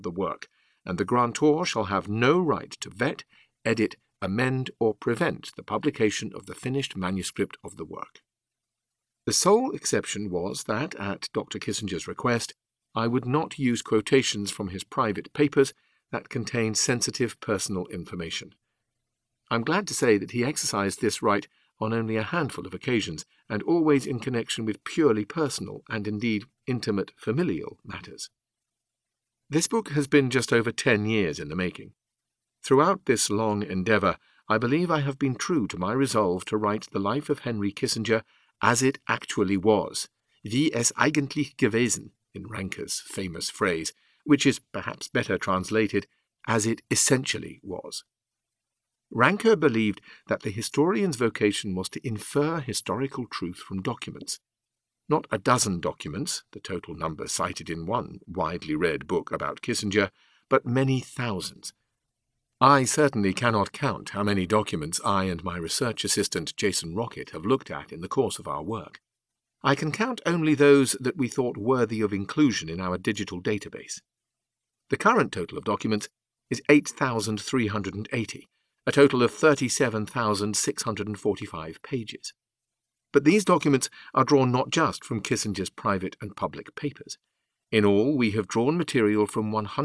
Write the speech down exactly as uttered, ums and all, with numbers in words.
the work, and the grantor shall have no right to vet, edit, amend, or prevent the publication of the finished manuscript of the work. The sole exception was that, at Doctor Kissinger's request, I would not use quotations from his private papers that contained sensitive personal information. I'm glad to say that he exercised this right on only a handful of occasions, and always in connection with purely personal and indeed intimate familial matters. This book has been just over ten years in the making. Throughout this long endeavour, I believe I have been true to my resolve to write the life of Henry Kissinger as it actually was, wie es eigentlich gewesen, in Ranker's famous phrase, which is perhaps better translated as it essentially was. Ranker believed that the historian's vocation was to infer historical truth from documents. Not a dozen documents, the total number cited in one widely read book about Kissinger, but many thousands. I certainly cannot count how many documents I and my research assistant Jason Rockett have looked at in the course of our work. I can count only those that we thought worthy of inclusion in our digital database. The current total of documents is eight thousand three hundred eighty, a total of thirty-seven thousand six hundred forty-five pages. But these documents are drawn not just from Kissinger's private and public papers. In all, we have drawn material from one hundred